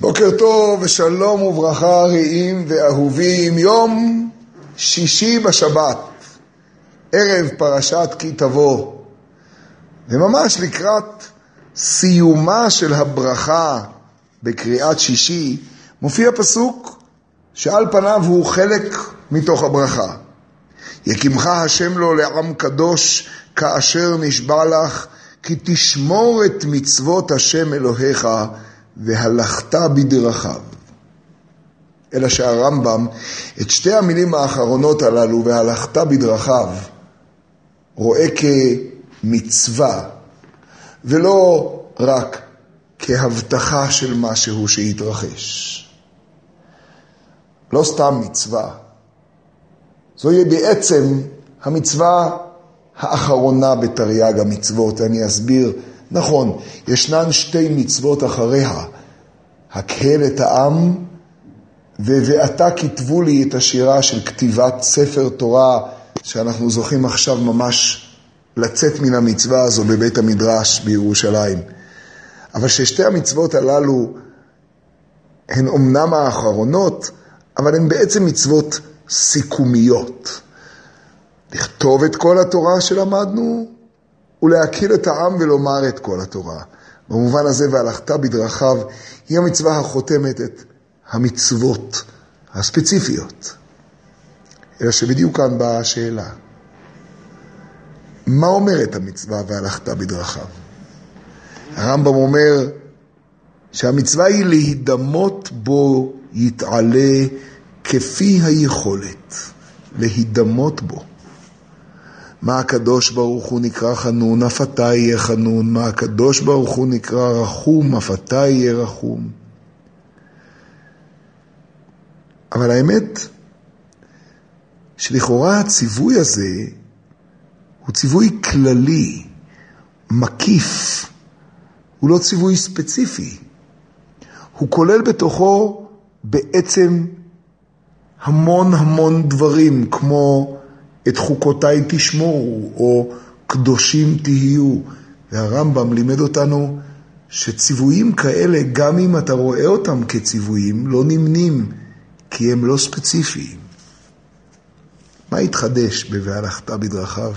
בוקר טוב ושלום וברכה רעים ואהובים. יום שישי בשבת, ערב פרשת כי תבוא, וממש לקראת סיומה של הברכה בקריאת שישי מופיע פסוק שעל פניו הוא חלק מתוך הברכה. יקימך השם לו לעם קדוש כאשר נשבע לך, כי תשמור את מצוות השם אלוהיך והלכת בדרכיו. אלא שהרמב"ם את שתי המילים האחרונות הללו, והלכת בדרכיו, רואה כמצווה, ולא רק כהבטחה של משהו שיתרחש. לא סתם מצווה, זוהי בעצם המצווה האחרונה בתרי"ג המצוות. אני אסביר. נכון, ישנן שתי מצוות אחריה, הקהל את העם ועתה כתבו לי את השירה של כתיבת ספר תורה, שאנחנו זוכים עכשיו ממש לצאת מן המצווה הזו בבית המדרש בירושלים. אבל ששתי המצוות הללו הן אומנם האחרונות, אבל הן בעצם מצוות סיכומיות. לכתוב את כל התורה שלמדנו, ולהכיר את העם ולומר את כל התורה. במובן הזה, והלכת בדרכיו, היא המצווה החותמת את המצוות הספציפיות. אלא שבדיוק כאן באה השאלה. מה אומרת המצווה והלכת בדרכיו? הרמב"ם אומר שהמצווה היא להידמות בו יתעלה כפי היכולת. להידמות בו. מה הקדוש ברוך הוא נקרא חנון, אף אתה יהיה חנון. מה הקדוש ברוך הוא נקרא רחום, אף אתה יהיה רחום. אבל האמת שלכאורה הציווי הזה הוא ציווי כללי, מקיף. הוא לא ציווי ספציפי. הוא כולל בתוכו בעצם המון דברים, כמו את חוקותיי תשמורו, או קדושים תהיו. והרמב"ם לימד אותנו שציוויים כאלה, גם אם אתה רואה אותם כציוויים, לא נמנים, כי הם לא ספציפיים. מה התחדש ב"והלכת בדרכיו"?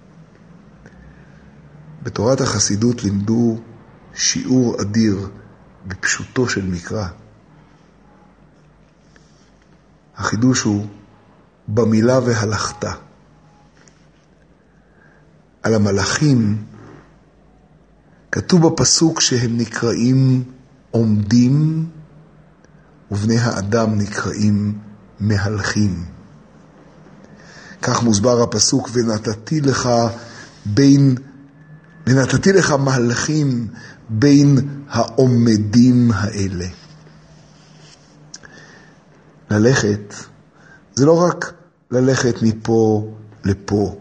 בתורת החסידות לימדו שיעור אדיר בפשוטו של מקרא. החידוש הוא במילה והלכת. על המלאכים כתוב בפסוק שהם נקראים עומדים, ובני האדם נקראים מהלכים. כך מוסבר הפסוק, ונתתי לך מהלכים בין העומדים האלה. ללכת זה לא רק ללכת מפה לפה.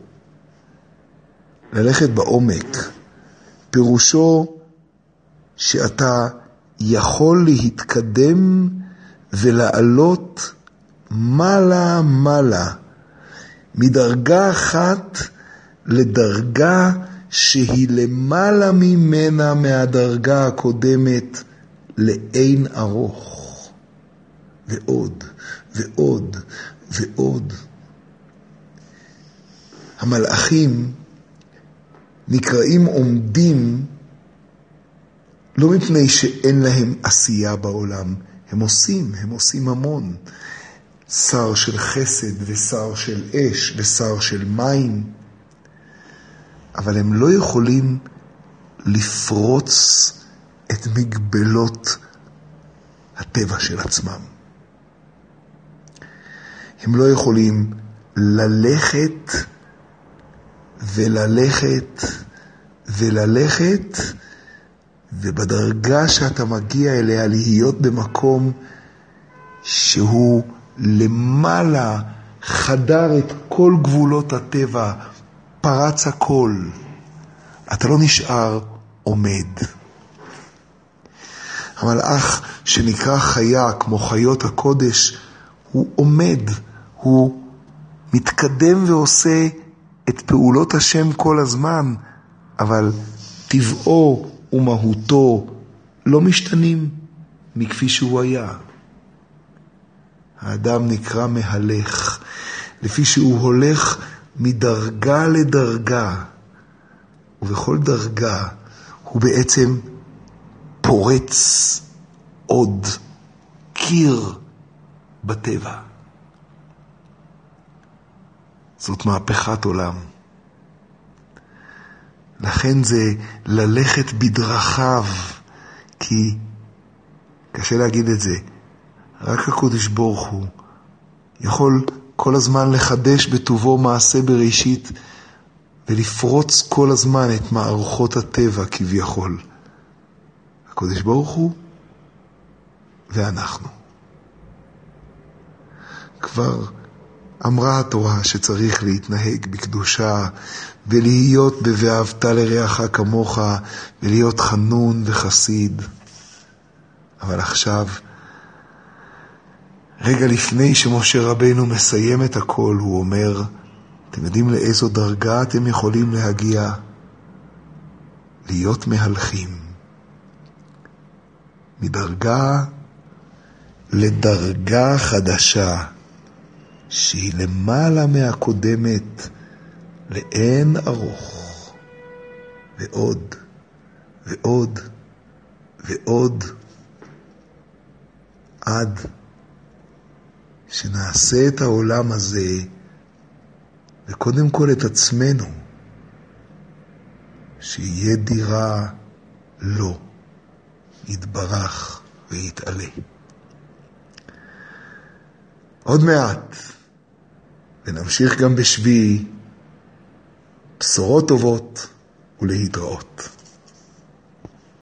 ללכת בעומק פירושו שאתה יכול להתקדם ולעלות מעלה מדרגה אחת לדרגה שהיא למעלה ממנה מהדרגה הקודמת לאין ארוך, ועוד. המלאכים נקראים עומדים לא מפני שאין להם עשייה בעולם. הם עושים המון. שר של חסד ושר של אש ושר של מים. אבל הם לא יכולים לפרוץ את מגבלות הטבע של עצמם. הם לא יכולים ללכת וללכת, ובדרגה שאתה מגיע אליה להיות במקום שהוא למעלה, חדר את כל גבולות הטבע, פרץ הכל. אתה לא נשאר עומד. המלאך שנקרא חיה, כמו חיות הקודש, הוא עומד, הוא מתקדם ועושה את פעולות השם כל הזמן, אבל טבעו ומהותו לא משתנים. מכפי שהוא היה. האדם נקרא מהלך, לפי שהוא הולך מדרגה לדרגה, ובכל דרגה הוא בעצם פורץ עוד קיר בטבע. זאת מהפכת עולם. לכן זה ללכת בדרכיו, כי קשה להגיד את זה, רק הקדוש ברוך הוא יכול כל הזמן לחדש בטובו מעשה בראשית, ולפרוץ כל הזמן את מערכות הטבע כביכול. הקדוש ברוך הוא ואנחנו. כבר אמרה התורה שצריך להתנהג בקדושה, ולהיות ב"ואהבת לרעך כמוך", ולהיות חנון וחסיד. אבל עכשיו, רגע לפני שמשה רבנו מסיים את הכל, הוא אומר, אתם יודעים לאיזו דרגה אתם יכולים להגיע? להיות מהלכים. מדרגה לדרגה חדשה, שהיא למעלה מהקודמת, לאין ארוך, ועוד, ועוד, ועוד, עד שנעשה את העולם הזה, וקודם כל את עצמנו, שיהיה דירה לו, יתברך ויתעלה. עוד מעט, ונמשיך גם בשביעי, בשורות טובות ולהתראות.